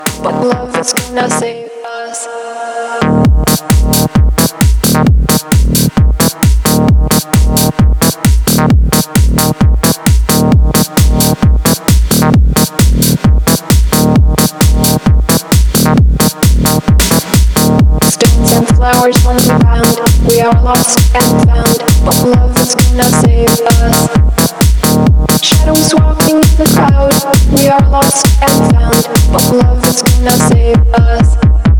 But love is gonna save us. Stones and flowers on the ground, we are lost and found. But love is gonna save us. Shadows walking in the crowd, we are lost and found. But love is gonna save us.